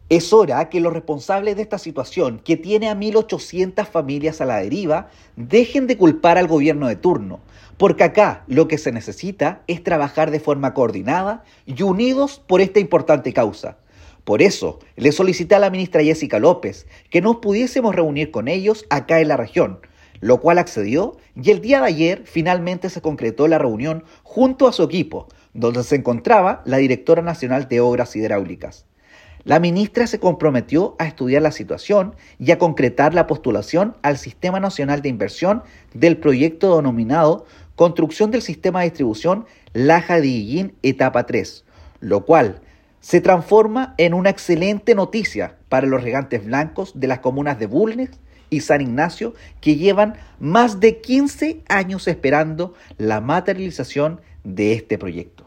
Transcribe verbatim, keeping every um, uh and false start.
Es hora que los responsables de esta situación, que tiene a mil ochocientas familias a la deriva, dejen de culpar al gobierno de turno, porque acá lo que se necesita es trabajar de forma coordinada y unidos por esta importante causa. Por eso, le solicité a la ministra Jessica López que nos pudiésemos reunir con ellos acá en la región, lo cual accedió y el día de ayer finalmente se concretó la reunión junto a su equipo, donde se encontraba la directora nacional de Obras Hidráulicas. La ministra se comprometió a estudiar la situación y a concretar la postulación al Sistema Nacional de Inversión del proyecto denominado Construcción del Sistema de Distribución Laja de Illín Etapa tres, lo cual se transforma en una excelente noticia para los regantes blancos de las comunas de Bulnes y San Ignacio, que llevan más de quince años esperando la materialización de este proyecto.